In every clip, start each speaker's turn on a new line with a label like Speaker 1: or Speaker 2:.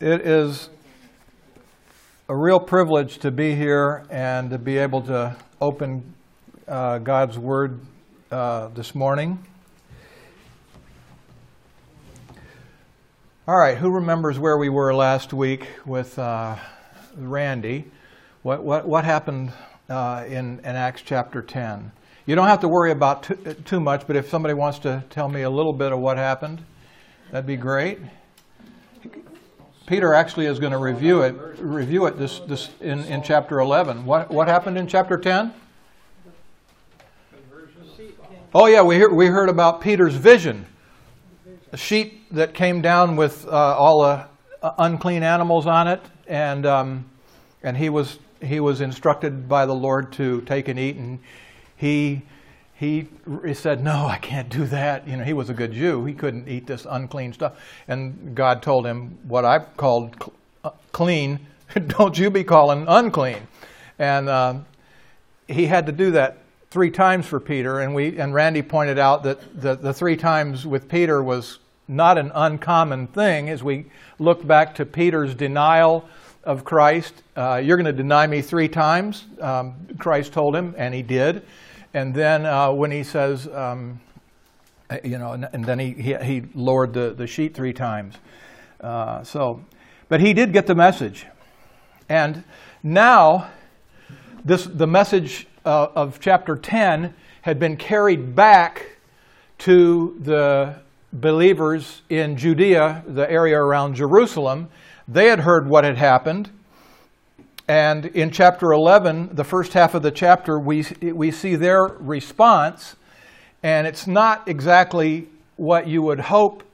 Speaker 1: It is a real privilege to be here and to be able to open God's Word this morning. All right, who remembers where we were last week with Randy? What happened in Acts chapter 10? You don't have to worry about too much, but if somebody wants to tell me a little bit of what happened, that'd be great. Peter actually is going to review it this in chapter 11. What happened in chapter 10? Oh yeah, we heard about Peter's vision. A sheet that came down with all the unclean animals on it, and he was instructed by the Lord to take and eat, and he said, "No, I can't do that." You know, he was a good Jew. He couldn't eat this unclean stuff. And God told him, "What I've called clean, don't you be calling unclean." And he had to do that 3 times for Peter. And Randy pointed out that the 3 times with Peter was not an uncommon thing. As we look back to Peter's denial of Christ, "You're going to deny me 3 times," Christ told him, and he did. And then when he says, and then he lowered the sheet 3 times. But he did get the message. And now the message of chapter 10 had been carried back to the believers in Judea, the area around Jerusalem. They had heard what had happened. And in chapter 11, the first half of the chapter, we see their response, and it's not exactly what you would hope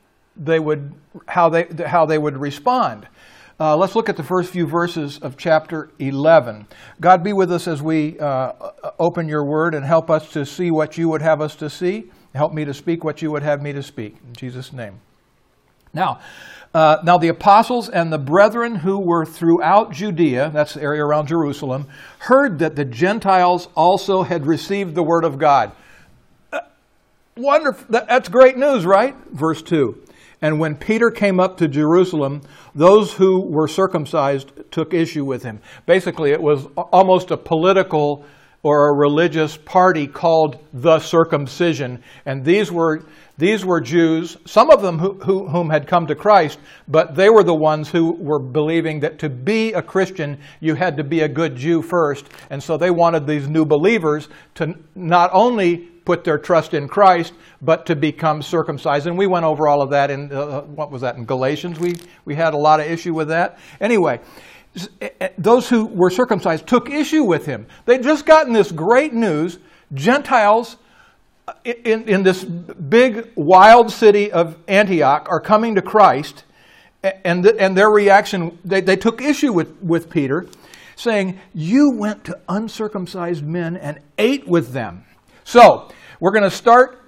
Speaker 1: how they would respond. Let's look at the first few verses of chapter 11. God be with us as we open your word and help us to see what you would have us to see. Help me to speak what you would have me to speak. In Jesus' name. Now the apostles and the brethren who were throughout Judea, that's the area around Jerusalem, heard that the Gentiles also had received the word of God. Wonderful. That's great news, right? Verse 2. And when Peter came up to Jerusalem, those who were circumcised took issue with him. Basically, it was almost a political or a religious party called the circumcision. And these were Jews, some of them whom had come to Christ, but they were the ones who were believing that to be a Christian, you had to be a good Jew first. And so they wanted these new believers to not only put their trust in Christ, but to become circumcised. And we went over all of that in, in Galatians? We had a lot of issue with that. Anyway, those who were circumcised took issue with him. They'd just gotten this great news. Gentiles in this big, wild city of Antioch are coming to Christ, and their reaction, they took issue with Peter, saying, "You went to uncircumcised men and ate with them." So, we're going to start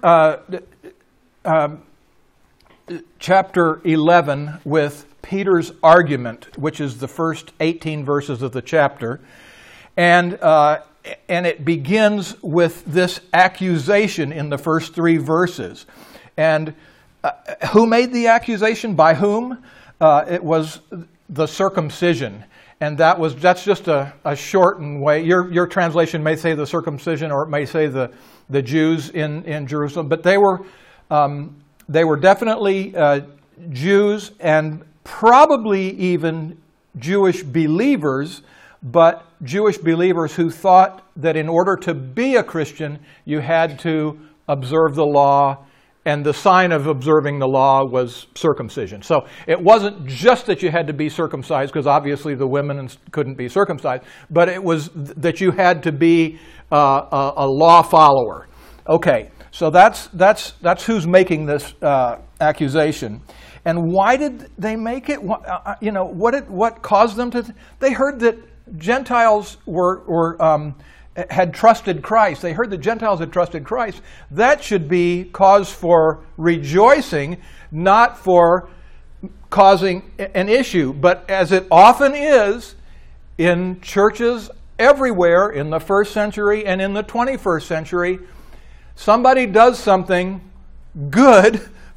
Speaker 1: chapter 11 with Peter's argument, which is the first 18 verses of the chapter. And it begins with this accusation in the first 3 verses. And who made the accusation? By whom? It was the circumcision. And that's just a shortened way. Your translation may say the circumcision, or it may say the Jews in Jerusalem. But they were definitely Jews, and probably even Jewish believers, but Jewish believers who thought that in order to be a Christian, you had to observe the law, and the sign of observing the law was circumcision. So it wasn't just that you had to be circumcised, because obviously the women couldn't be circumcised, but it was that you had to be a law follower. Okay, so that's who's making this accusation. And why did they make it? What caused them to? They heard that Gentiles had trusted Christ. They heard that Gentiles had trusted Christ. That should be cause for rejoicing, not for causing an issue. But as it often is in churches everywhere in the 1st century and in the 21st century, somebody does something good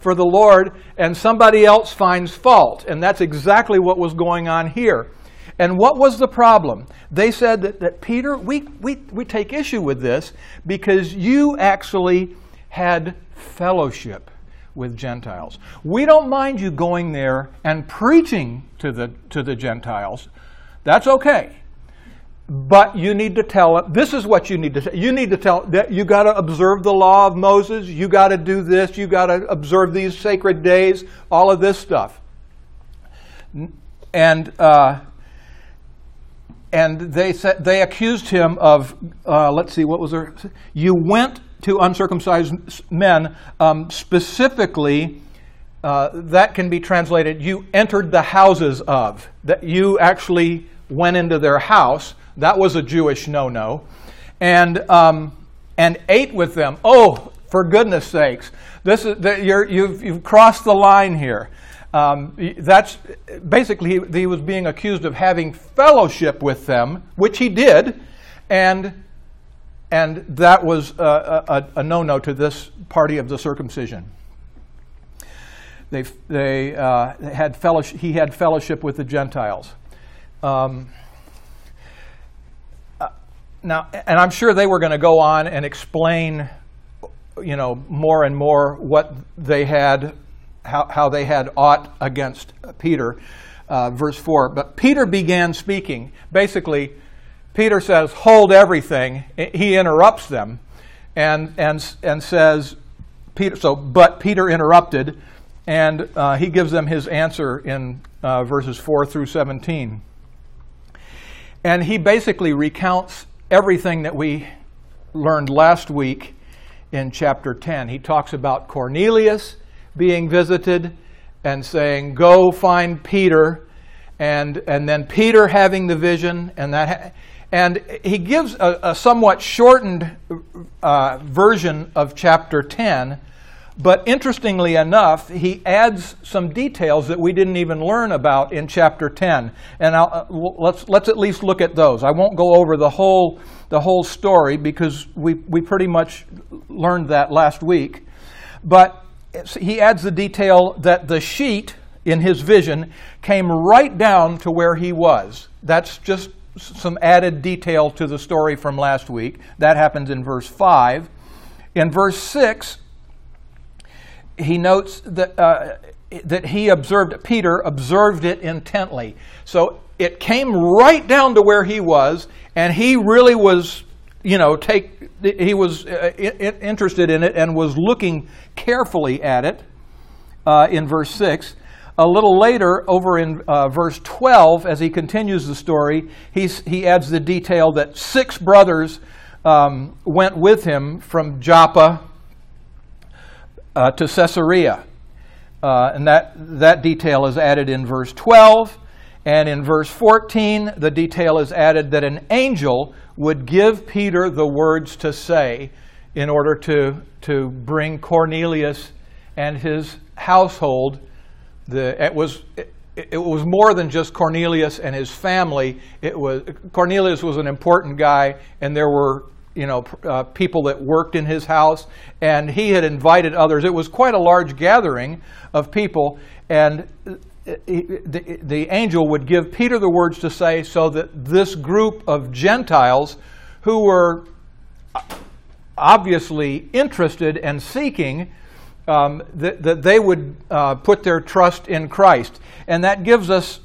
Speaker 1: for the Lord and somebody else finds fault. And that's exactly what was going on here. And what was the problem? They said that Peter, we take issue with this because you actually had fellowship with Gentiles. We don't mind you going there and preaching to the Gentiles. That's okay. But you need to tell them, this is what you need to say. You need to tell that you got to observe the law of Moses, you got to do this, you got to observe these sacred days, all of this stuff. And they accused him of, let's see, what was there? You went to uncircumcised men, specifically, that can be translated, you entered the houses of, that you actually went into their house. That was a Jewish no-no. And ate with them. Oh, for goodness sakes. You've crossed the line here. That's basically, he was being accused of having fellowship with them, which he did, and that was a no-no to this party of the circumcision. They had fellowship. He had fellowship with the Gentiles. Now, and I'm sure they were going to go on and explain, more and more what they had, how they had aught against Peter, verse 4. But Peter began speaking. Basically, Peter says, "Hold everything." He interrupts them, and says, "Peter." But Peter interrupted, and he gives them his answer in verses 4 through 17. And he basically recounts everything that we learned last week in chapter 10. He talks about Cornelius being visited and saying, "Go find Peter," and then Peter having the vision, and he gives a somewhat shortened version of chapter 10. But interestingly enough, he adds some details that we didn't even learn about in chapter 10. And let's at least look at those. I won't go over the whole story because we pretty much learned that last week. But he adds the detail that the sheet in his vision came right down to where he was. That's just some added detail to the story from last week. That happens in verse 5. In verse 6, he notes that he observed, Peter observed it intently. So it came right down to where he was, and he really was, he was interested in it and was looking carefully at it in verse 6. A little later, over in verse 12, as he continues the story, he adds the detail that 6 brothers went with him from Joppa to Caesarea. And that detail is added in verse 12. And in verse 14, the detail is added that an angel would give Peter the words to say in order to bring Cornelius and his household. It was more than just Cornelius and his family. Cornelius was an important guy, and there were people that worked in his house, and he had invited others. It was quite a large gathering of people, and the angel would give Peter the words to say so that this group of Gentiles who were obviously interested and seeking, that they would put their trust in Christ. And that gives us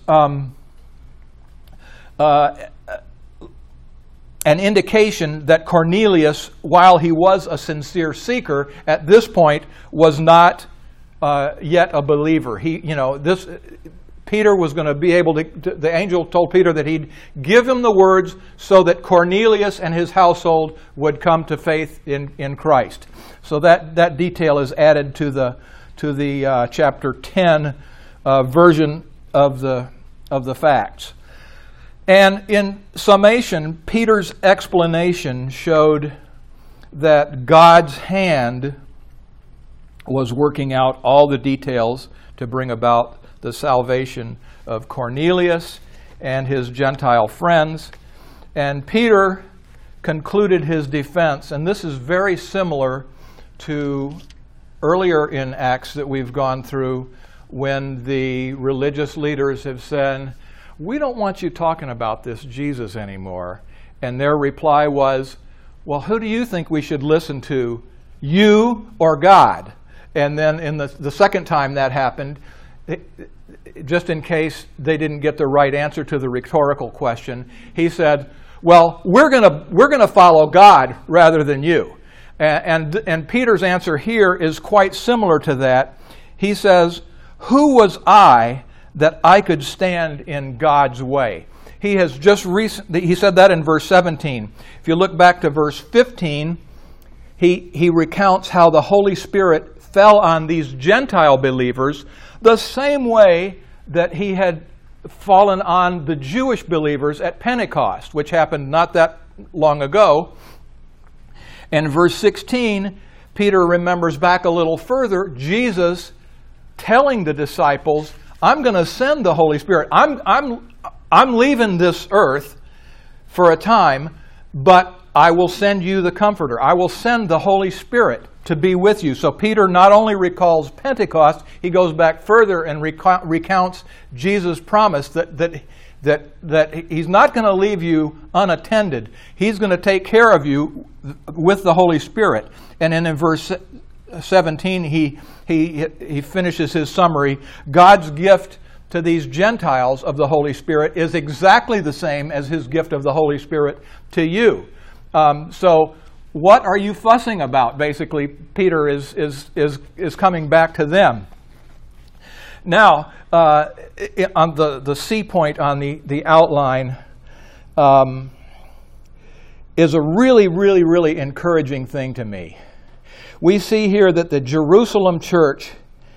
Speaker 1: an indication that Cornelius, while he was a sincere seeker, at this point was not yet a believer. Peter was going to be able to. The angel told Peter that he'd give him the words so that Cornelius and his household would come to faith in Christ. So that detail is added to the chapter 10 version of the facts. And in summation, Peter's explanation showed that God's hand was working out all the details to bring about the salvation of Cornelius and his Gentile friends. And Peter concluded his defense, and this is very similar to earlier in Acts that we've gone through when the religious leaders have said, we don't want you talking about this Jesus anymore. And their reply was, well, who do you think we should listen to, you or God? And then in the second time that happened, just in case they didn't get the right answer to the rhetorical question, he said, well, we're gonna follow God rather than you. And Peter's answer here is quite similar to that. He says, who was I that I could stand in God's way? He has just recently, he said that in verse 17. If you look back to verse 15, he recounts how the Holy Spirit fell on these Gentile believers the same way that he had fallen on the Jewish believers at Pentecost, which happened not that long ago. And in verse 16, Peter remembers back a little further, Jesus telling the disciples, I'm going to send the Holy Spirit. I'm leaving this earth for a time, but I will send you the Comforter. I will send the Holy Spirit to be with you. So Peter not only recalls Pentecost, he goes back further and recounts Jesus' promise that he's not going to leave you unattended. He's going to take care of you with the Holy Spirit. And then in verse 17, he finishes his summary. God's gift to these Gentiles of the Holy Spirit is exactly the same as his gift of the Holy Spirit to you. So what are you fussing about? Basically, Peter is coming back to them. Now, on the C point on the outline is a really, really, really encouraging thing to me. We see here that the Jerusalem church,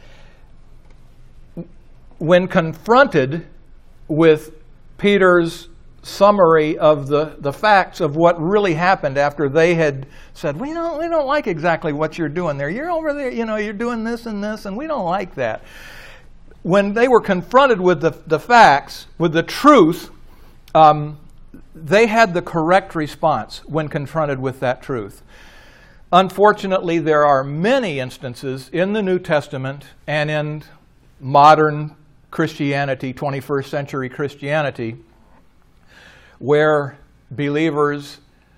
Speaker 1: when confronted with Peter's summary of the facts of what really happened after they had said, we don't like exactly what you're doing there. You're over there, you're doing this, and we don't like that. When they were confronted with the facts, with the truth, they had the correct response when confronted with that truth. Unfortunately, there are many instances in the New Testament and in modern Christianity, 21st century Christianity, where believers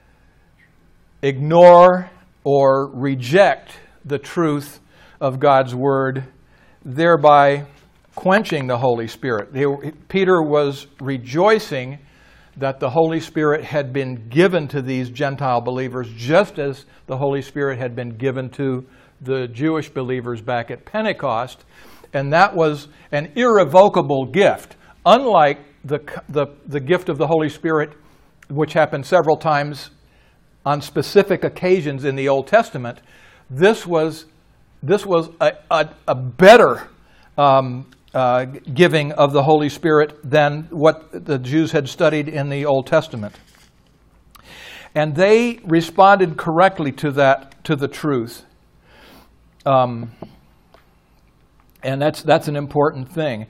Speaker 1: ignore or reject the truth of God's Word, thereby quenching the Holy Spirit. Peter was rejoicing that the Holy Spirit had been given to these Gentile believers just as the Holy Spirit had been given to the Jewish believers back at Pentecost. And that was an irrevocable gift. Unlike the gift of the Holy Spirit, which happened several times on specific occasions in the Old Testament, this was a better giving of the Holy Spirit than what the Jews had studied in the Old Testament. And they responded correctly to the truth. And that's an important thing.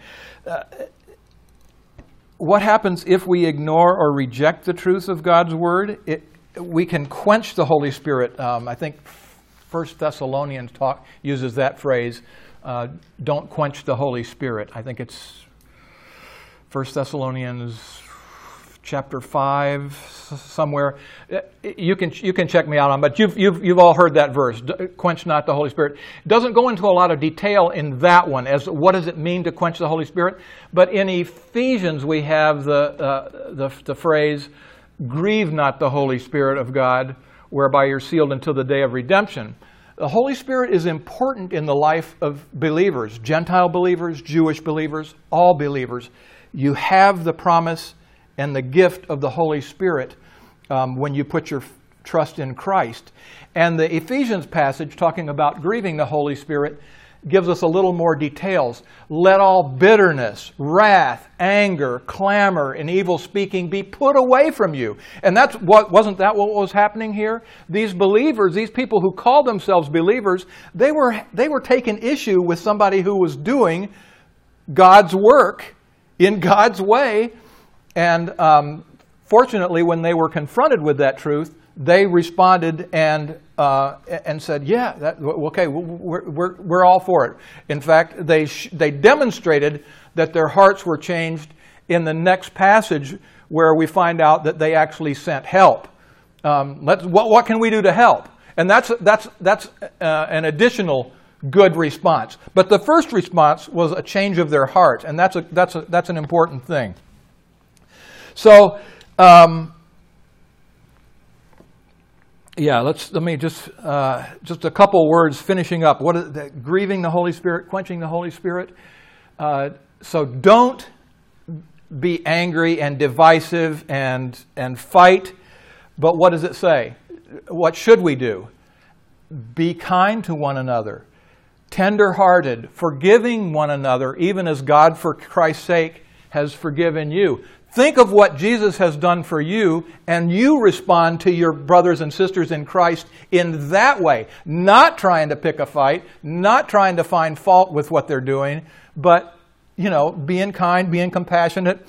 Speaker 1: What happens if we ignore or reject the truth of God's Word? We can quench the Holy Spirit. I think 1 Thessalonians uses that phrase, don't quench the Holy Spirit. I think it's 1 Thessalonians chapter 5 somewhere. You can check me out on, but you've all heard that verse. Quench not the Holy Spirit. It doesn't go into a lot of detail in that one as what does it mean to quench the Holy Spirit. But in Ephesians we have the phrase, grieve not the Holy Spirit of God, whereby you're sealed until the day of redemption. The Holy Spirit is important in the life of believers, Gentile believers, Jewish believers, all believers. You have the promise and the gift of the Holy Spirit when you put your trust in Christ. And the Ephesians passage talking about grieving the Holy Spirit gives us a little more details. Let all bitterness, wrath, anger, clamor, and evil speaking be put away from you. And wasn't that what was happening here? These believers, these people who called themselves believers, they were taking issue with somebody who was doing God's work in God's way. And fortunately, when they were confronted with that truth, they responded and and said, "Yeah, okay, we're all for it." In fact, they demonstrated that their hearts were changed in the next passage, where we find out that they actually sent help. What can we do to help? And that's an additional good response. But the first response was a change of their heart, and that's an important thing. So, let me just a couple words finishing up. What is that? Grieving the Holy Spirit, quenching the Holy Spirit. So don't be angry and divisive and fight. But what does it say? What should we do? Be kind to one another, tender-hearted, forgiving one another, even as God, for Christ's sake, has forgiven you. Think of what Jesus has done for you, and you respond to your brothers and sisters in Christ in that way. Not trying to pick a fight, not trying to find fault with what they're doing, but being kind, being compassionate.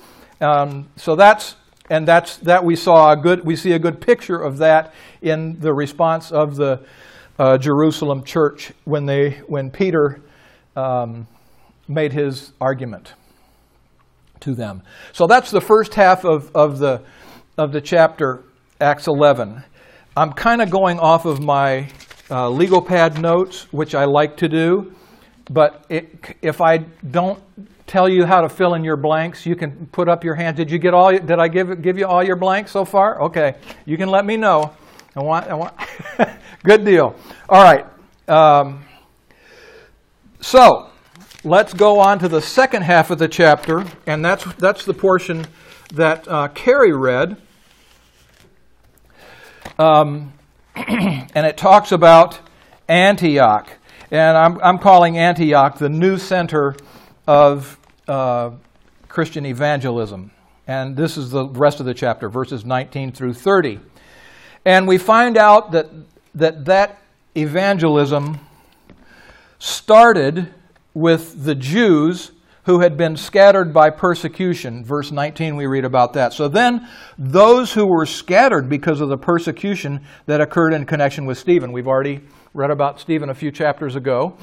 Speaker 1: We see a good picture of that in the response of the Jerusalem church when Peter made his argument to them. So that's the first half of the chapter, Acts 11. I'm kind of going off of my legal pad notes, which I like to do, but if I don't tell you how to fill in your blanks, you can put up your hand. Did I give you all your blanks so far? Okay, you can let me know. I want. Good deal. All right. So let's go on to the second half of the chapter, and that's the portion that Carrie read, and it talks about Antioch, and I'm calling Antioch the new center of Christian evangelism. And this is the rest of the chapter, verses 19 through 30. And we find out that evangelism started with the Jews who had been scattered by persecution. Verse 19, we read about that. So then, those who were scattered because of the persecution that occurred in connection with Stephen. We've already read about Stephen a few chapters ago.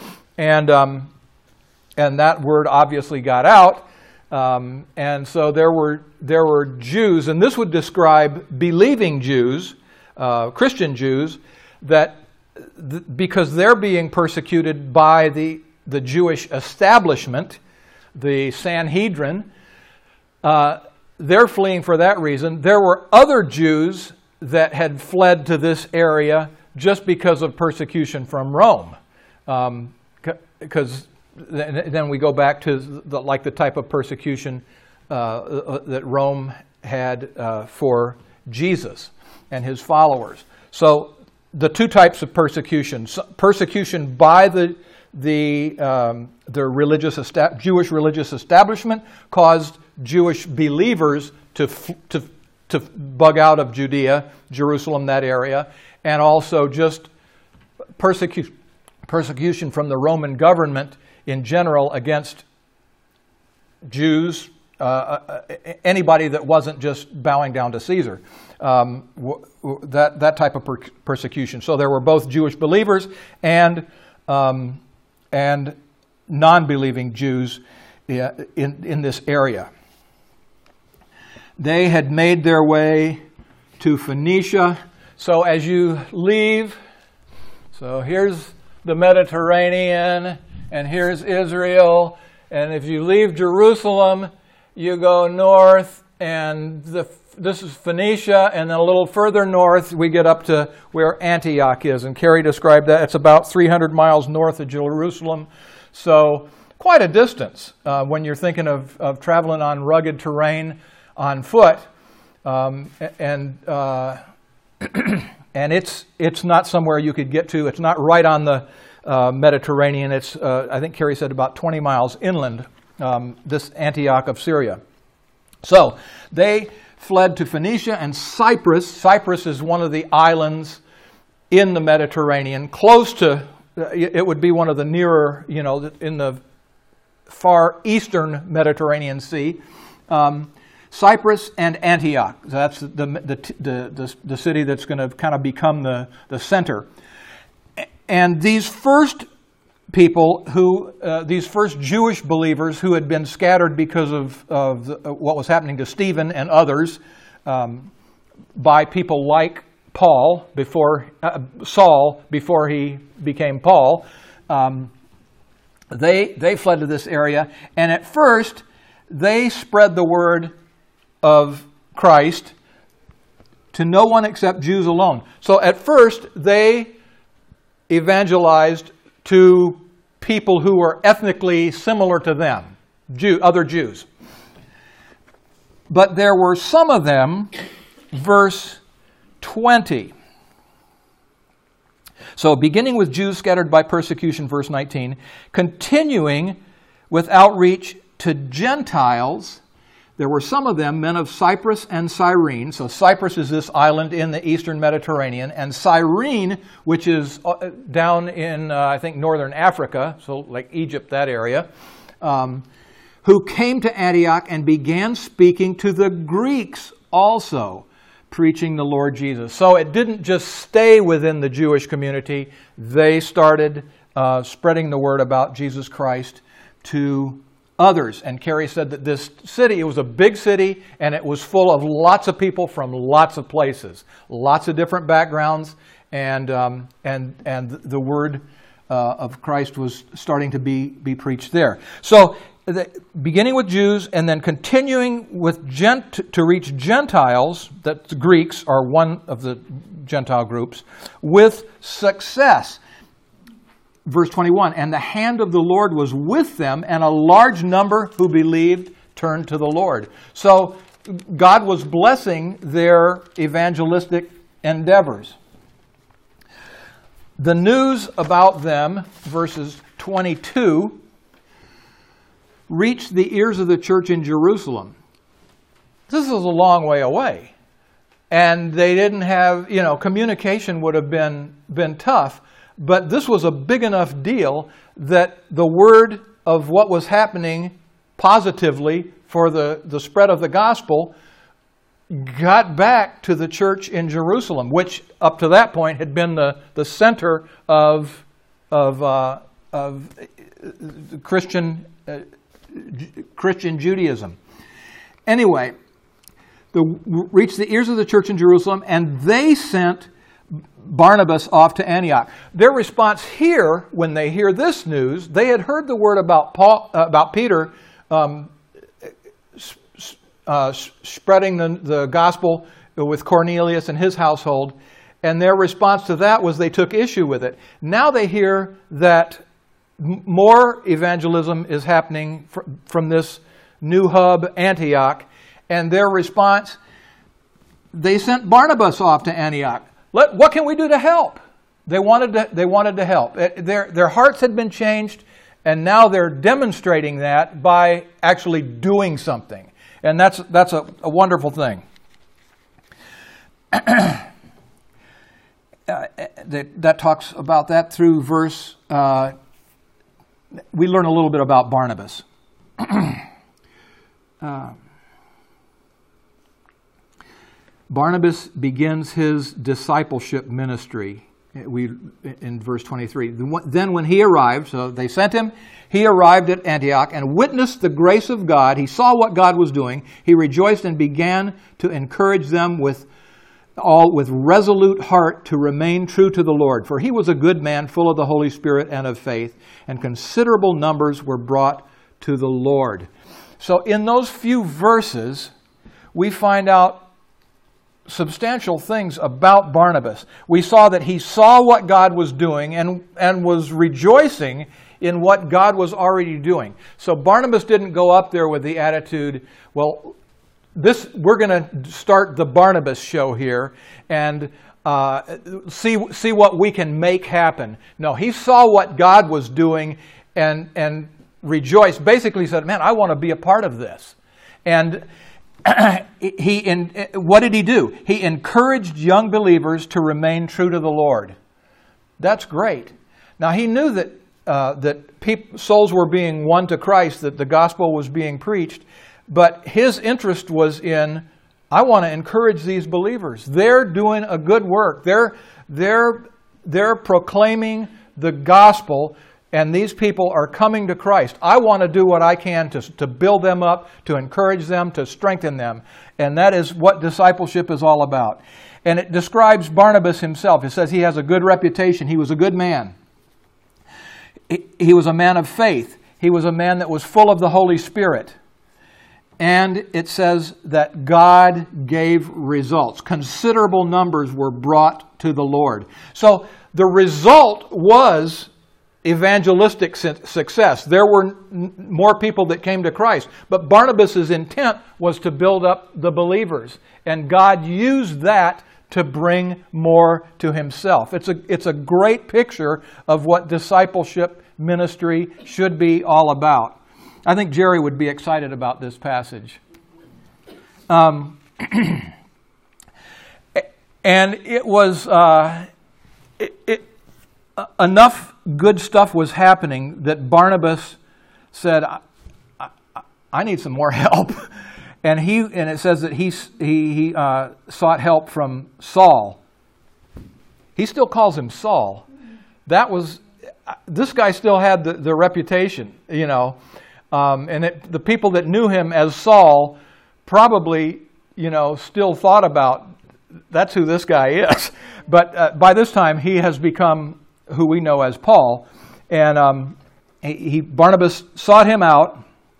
Speaker 1: And that word obviously got out. And so there were Jews, and this would describe believing Jews, Christian Jews, that because they're being persecuted by the Jewish establishment, the Sanhedrin, they're fleeing for that reason. There were other Jews that had fled to this area just because of persecution from Rome. Because then we go back to the type of persecution that Rome had for Jesus and his followers. So the two types of persecution: persecution by the Jewish religious establishment caused Jewish believers to bug out of Judea, Jerusalem, that area, and also just persecution from the Roman government in general against Jews, anybody that wasn't just bowing down to Caesar, that type of persecution. So there were both Jewish believers and non-believing Jews in this area. They had made their way to Phoenicia. So as you leave, so here's the Mediterranean, and here's Israel, and if you leave Jerusalem, you go north, and this is Phoenicia, and then a little further north, we get up to where Antioch is, and Carrie described that. It's about 300 miles north of Jerusalem, so quite a distance when you're thinking of traveling on rugged terrain on foot, and it's not somewhere you could get to. It's not right on the Mediterranean. It's, I think Carrie said, about 20 miles inland, this Antioch of Syria. So they fled to Phoenicia and Cyprus. Cyprus is one of the islands in the Mediterranean, close to, it would be one of the nearer, in the far eastern Mediterranean Sea. Cyprus and Antioch. So that's the city that's going to kind of become the center. And these first people these first Jewish believers who had been scattered because of what was happening to Stephen and others by people like Saul before he became Paul, they fled to this area, and at first they spread the word of Christ to no one except Jews alone. So at first they evangelized to people who were ethnically similar to them, other Jews. But there were some of them, verse 20. So beginning with Jews scattered by persecution, verse 19, continuing with outreach to Gentiles, there were some of them, men of Cyprus and Cyrene. So Cyprus is this island in the eastern Mediterranean, and Cyrene, which is down in, I think, northern Africa, so like Egypt, that area, who came to Antioch and began speaking to the Greeks also, preaching the Lord Jesus. So it didn't just stay within the Jewish community. They started spreading the word about Jesus Christ to others. And Carrie said that this city, it was a big city, and it was full of lots of people from lots of places, lots of different backgrounds, and the word of Christ was starting to be preached there. So beginning with Jews and then continuing with to reach Gentiles, that the Greeks are one of the Gentile groups, with success. Verse 21, and the hand of the Lord was with them, and a large number who believed turned to the Lord. So God was blessing their evangelistic endeavors. The news about them, verses 22, reached the ears of the church in Jerusalem. This is a long way away. And they didn't have, communication would have been tough. But this was a big enough deal that the word of what was happening positively for the spread of the gospel got back to the church in Jerusalem, which up to that point had been the center of Christian Judaism. Anyway, reached the ears of the church in Jerusalem, and they sent Barnabas off to Antioch. Their response here, when they hear this news, they had heard the word about Peter spreading the gospel with Cornelius and his household, and their response to that was they took issue with it. Now they hear that more evangelism is happening from this new hub, Antioch, and their response, they sent Barnabas off to Antioch. What can we do to help? They wanted to help. Their hearts had been changed, and now they're demonstrating that by actually doing something. And that's a wonderful thing. That talks about that through verse. We learn a little bit about Barnabas. Barnabas begins his discipleship ministry. In verse 23. Then when he arrived, so they sent him, he arrived at Antioch and witnessed the grace of God. He saw what God was doing. He rejoiced and began to encourage them with resolute heart to remain true to the Lord. For he was a good man, full of the Holy Spirit and of faith, and considerable numbers were brought to the Lord. So in those few verses, we find out substantial things about Barnabas. We saw that he saw what God was doing and was rejoicing in what God was already doing. So Barnabas didn't go up there with the attitude, well, we're going to start the Barnabas show here and see what we can make happen. No, he saw what God was doing and rejoiced. Basically said, man, I want to be a part of this. And what did he do? He encouraged young believers to remain true to the Lord. That's great. Now he knew that souls were being won to Christ, that the gospel was being preached, But his interest was in, I want to encourage these believers. They're doing a good work. They're proclaiming the gospel, and these people are coming to Christ. I want to do what I can to build them up, to encourage them, to strengthen them. And that is what discipleship is all about. And it describes Barnabas himself. It says he has a good reputation. He was a good man. He was a man of faith. He was a man that was full of the Holy Spirit. And it says that God gave results. Considerable numbers were brought to the Lord. So the result was evangelistic success. There were more people that came to Christ. But Barnabas' intent was to build up the believers. And God used that to bring more to himself. It's a great picture of what discipleship ministry should be all about. I think Jerry would be excited about this passage. And it was enough good stuff was happening that Barnabas said, I need some more help. And it says that he sought help from Saul. He still calls him Saul. This guy still had the reputation, you know. The people that knew him as Saul probably, you know, still thought about, that's who this guy is. But by this time, he has become who we know as Paul. And Barnabas sought him out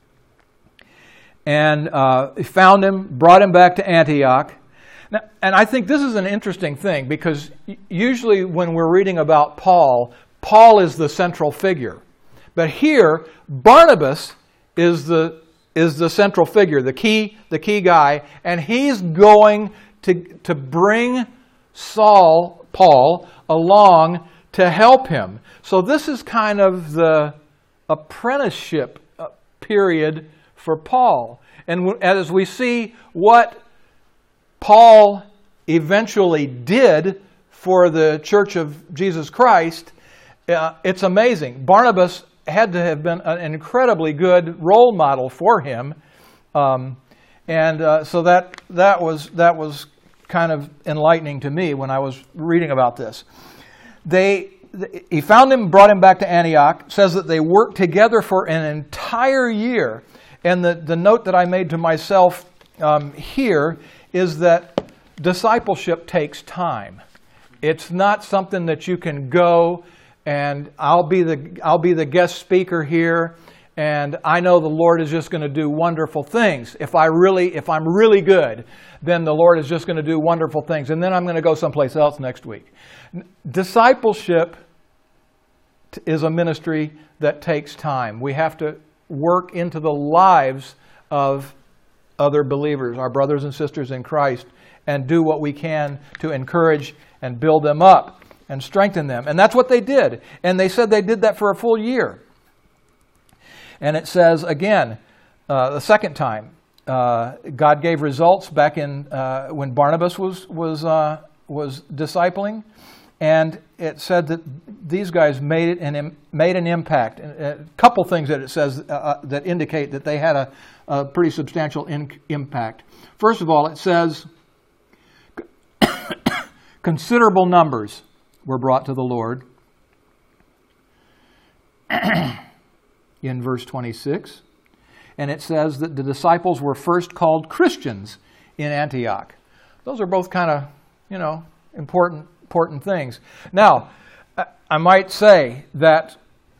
Speaker 1: and found him, brought him back to Antioch. Now, and I think this is an interesting thing, because usually when we're reading about Paul is the central figure. But here, Barnabas is the central figure, the key guy, and he's going to bring Paul along to help him. So this is kind of the apprenticeship period for Paul. And as we see what Paul eventually did for the Church of Jesus Christ, it's amazing. Barnabas had to have been an incredibly good role model for him, so that was kind of enlightening to me when I was reading about this. He found him, brought him back to Antioch. Says that they worked together for an entire year, and the note that I made to myself here is that discipleship takes time. It's not something that you can go and I'll be the guest speaker here, and I know the Lord is just going to do wonderful things. If I'm really good, then the Lord is just going to do wonderful things, and then I'm going to go someplace else next week. Discipleship is a ministry that takes time. We have to work into the lives of other believers, our brothers and sisters in Christ, and do what we can to encourage and build them up and strengthen them. And that's what they did. And they said they did that for a full year. And it says, again, the second time, God gave results back in when Barnabas was discipling. And it said that these guys made an impact. A couple things that it says that indicate that they had a pretty substantial impact. First of all, it says considerable numbers were brought to the Lord. In verse 26. And it says that the disciples were first called Christians in Antioch. Those are both kind of, important things. Now, I might say that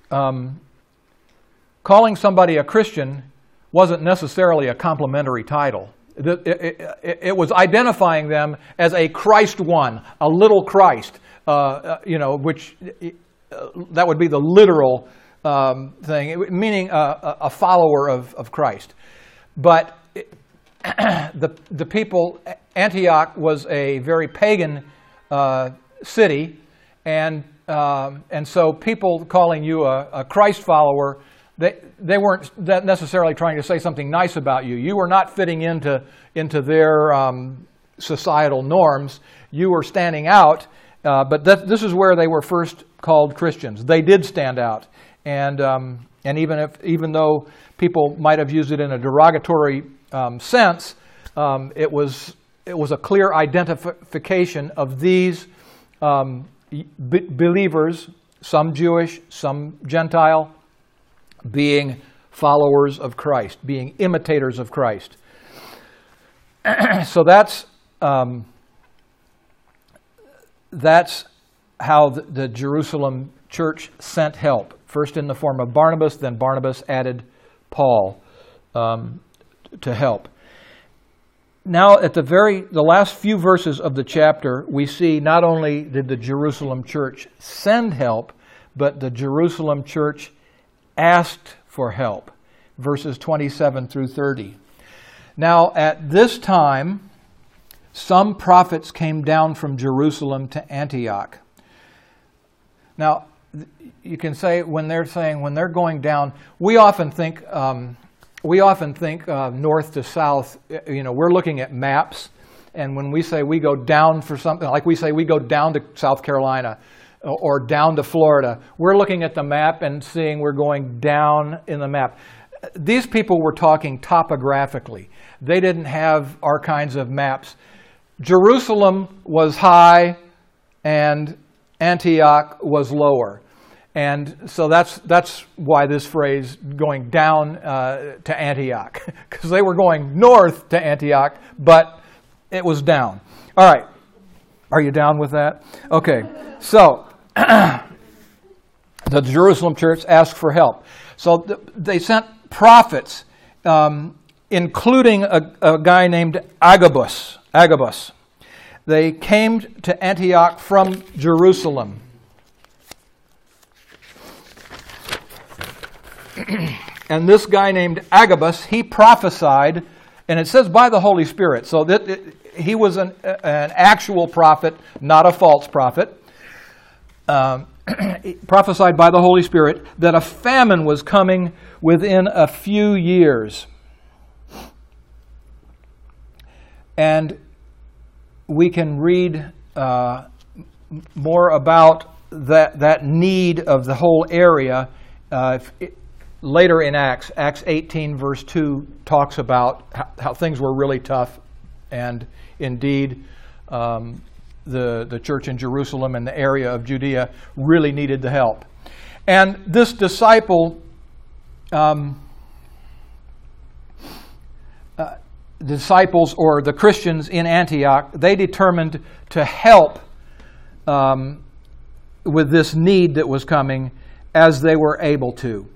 Speaker 1: calling somebody a Christian wasn't necessarily a complimentary title. It was identifying them as a Christ one, a little Christ, which that would be the literal thing, meaning a follower of Christ. But the people, Antioch was a very pagan city, and so people calling you a Christ follower, they weren't necessarily trying to say something nice about you. You were not fitting into their societal norms. You were standing out, but this is where they were first called Christians. They did stand out, and And even though people might have used it in a derogatory sense, it was a clear identification of these believers, some Jewish, some Gentile, being followers of Christ, being imitators of Christ. So that's how the Jerusalem church sent help. First in the form of Barnabas, then Barnabas added Paul to help. Now, at the last few verses of the chapter, we see not only did the Jerusalem church send help, but the Jerusalem church asked for help. Verses 27 through 30. Now, at this time, some prophets came down from Jerusalem to Antioch. Now, you can say when they're going down, we often think north to south. We're looking at maps, and when we say we go down for something, like we say we go down to South Carolina or down to Florida, we're looking at the map and seeing we're going down in the map. These people were talking topographically. They didn't have our kinds of maps. Jerusalem was high and Antioch was lower. And so that's why this phrase, going down to Antioch, because they were going north to Antioch, but it was down. All right. Are you down with that? Okay. So the Jerusalem church asked for help. So they sent prophets, including a guy named Agabus. They came to Antioch from Jerusalem. And this guy named Agabus, he prophesied, and it says by the Holy Spirit. So he was an actual prophet, not a false prophet. He prophesied by the Holy Spirit that a famine was coming within a few years. And we can read more about that need of the whole area later in Acts. Acts 18 verse 2 talks about how things were really tough, and indeed the church in Jerusalem and the area of Judea really needed the help. And this disciples or the Christians in Antioch, they determined to help with this need that was coming as they were able to.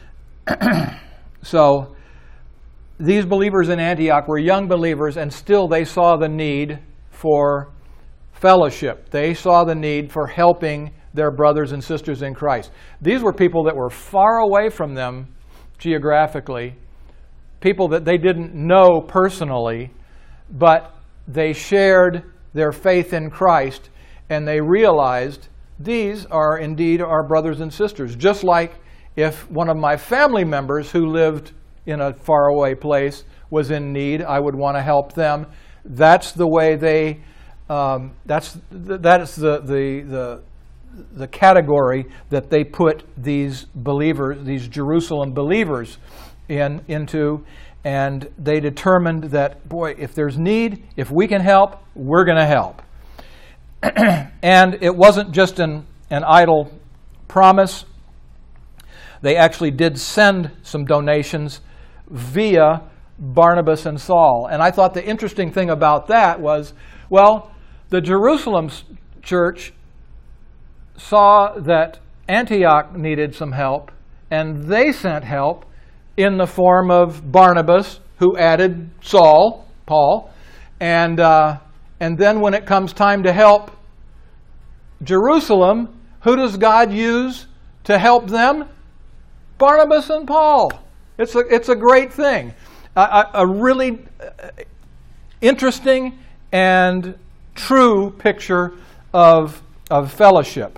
Speaker 1: So these believers in Antioch were young believers, and still they saw the need for fellowship. They saw the need for helping their brothers and sisters in Christ. These were people that were far away from them geographically, people that they didn't know personally, but they shared their faith in Christ, and they realized these are indeed our brothers and sisters. Just like if one of my family members who lived in a faraway place was in need, I would want to help them. That's the way they. That is the category that they put these believers, these Jerusalem believers, into, and they determined that, boy, if there's need, if we can help, we're going to help. And it wasn't just an idle promise. They actually did send some donations via Barnabas and Saul. And I thought the interesting thing about that was, well, the Jerusalem church saw that Antioch needed some help, and they sent help in the form of Barnabas, who added Paul, and then when it comes time to help Jerusalem, who does God use to help them? Barnabas and Paul. It's a great thing, a really interesting and true picture of fellowship.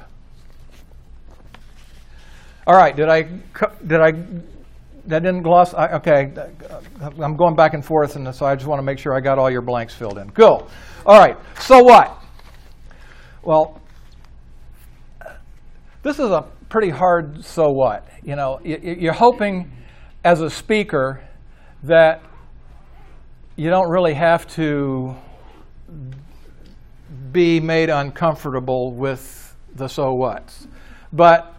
Speaker 1: All right, that didn't gloss? Okay, I'm going back and forth, and so I just want to make sure I got all your blanks filled in. Go. All right, so what? Well, This is a pretty hard so what. You know, you're hoping as a speaker that you don't really have to be made uncomfortable with the so whats. But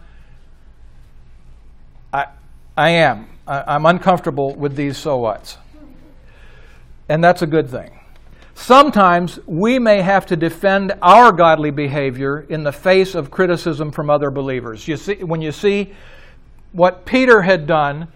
Speaker 1: I'm uncomfortable with these so whats. And that's a good thing. Sometimes we may have to defend our godly behavior in the face of criticism from other believers. You see, when you see what Peter had done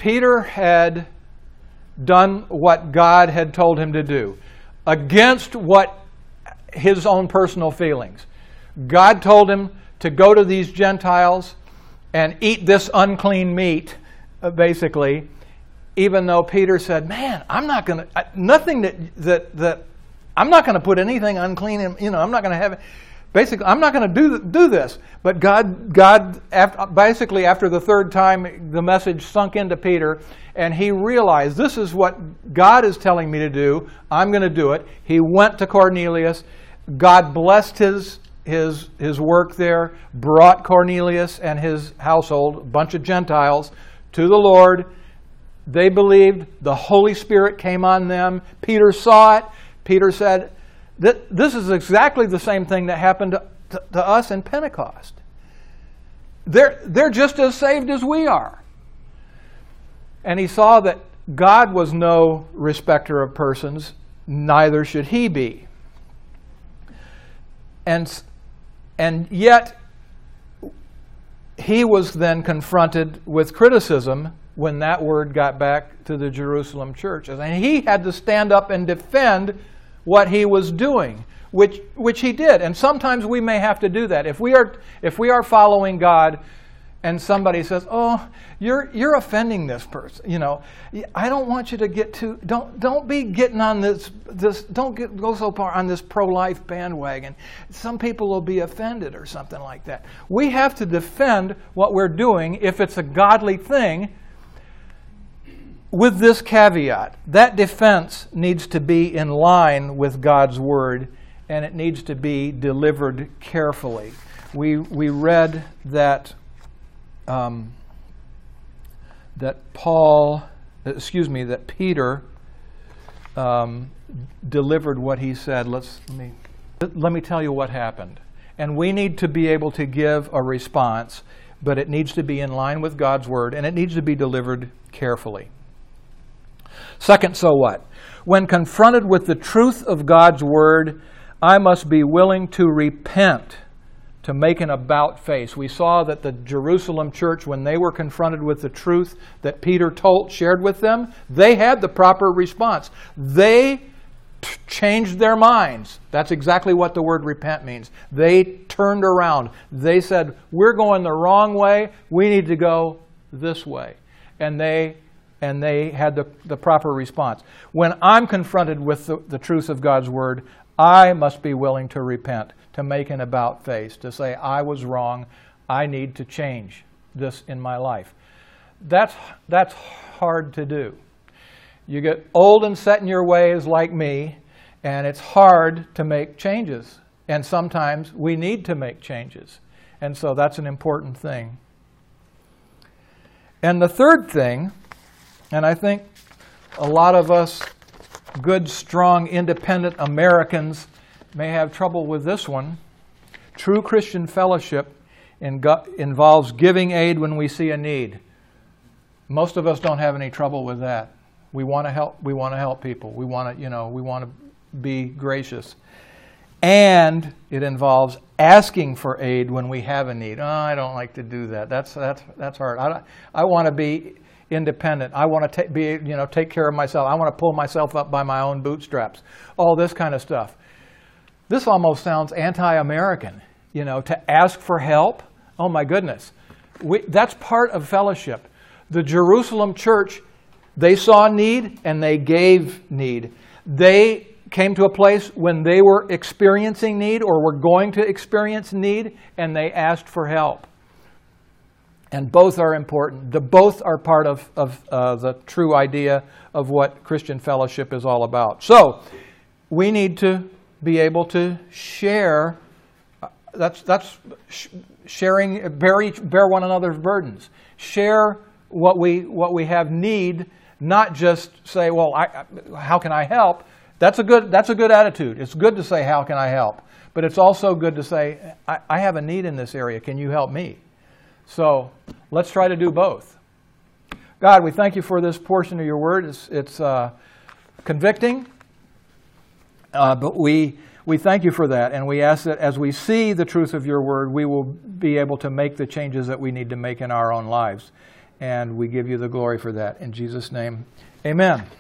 Speaker 1: what God had told him to do, against what his own personal feelings. God told him to go to these Gentiles and eat this unclean meat, basically, even though Peter said, "Man, I'm not going to nothing that I'm not going to put anything unclean in. You know, I'm not going to have it. Basically, I'm not going to do this." But God, basically, after the third time, the message sunk into Peter, and he realized, this is what God is telling me to do. I'm going to do it. He went to Cornelius. God blessed his work there, brought Cornelius and his household, a bunch of Gentiles, to the Lord. They believed. The Holy Spirit came on them. Peter saw it. Peter said, this is exactly the same thing that happened to us in Pentecost. They're just as saved as we are. And he saw that God was no respecter of persons, neither should he be. And yet, he was then confronted with criticism when that word got back to the Jerusalem church. And he had to stand up and defend what he was doing, which he did. And sometimes we may have to do that. If we are following God and somebody says, "Oh, you're offending this person," you know, I don't want you to get too, don't be getting on this don't go so far on this pro-life bandwagon. Some people will be offended or something like that. We have to defend what we're doing if it's a godly thing, with this caveat: that defense needs to be in line with God's Word, and it needs to be delivered carefully. We read that that Peter delivered what he said. Let me tell you what happened. And we need to be able to give a response, but it needs to be in line with God's Word, and it needs to be delivered carefully. Second, so what? When confronted with the truth of God's Word, I must be willing to repent, to make an about face. We saw that the Jerusalem church, when they were confronted with the truth that Peter shared with them, they had the proper response. They changed their minds. That's exactly what the word repent means. They turned around. They said, "We're going the wrong way. We need to go this way." And they had the proper response. When I'm confronted with the truth of God's Word, I must be willing to repent, to make an about face, to say, I was wrong, I need to change this in my life. That's hard to do. You get old and set in your ways like me, and it's hard to make changes. And sometimes we need to make changes. And so that's an important thing. And the third thing, and I think a lot of us good, strong, independent Americans may have trouble with this one. True Christian fellowship involves giving aid when we see a need. Most of us don't have any trouble with that. We want to help. We want to help people. We want to be gracious. And it involves asking for aid when we have a need. Oh, I don't like to do that. That's hard. I want to be independent. I want to take care of myself. I want to pull myself up by my own bootstraps. All this kind of stuff. This almost sounds anti-American, to ask for help. Oh my goodness. That's part of fellowship. The Jerusalem church, they saw need and they gave need. They came to a place when they were experiencing need or were going to experience need, and they asked for help. And both are important. Both are part of the true idea of what Christian fellowship is all about. So, we need to be able to share. bear one another's burdens. Share what we have need, not just say, well, how can I help? That's a good attitude. It's good to say, how can I help? But it's also good to say, I have a need in this area. Can you help me? So let's try to do both. God, we thank you for this portion of your word. It's convicting, but we thank you for that. And we ask that as we see the truth of your word, we will be able to make the changes that we need to make in our own lives. And we give you the glory for that. In Jesus' name, amen.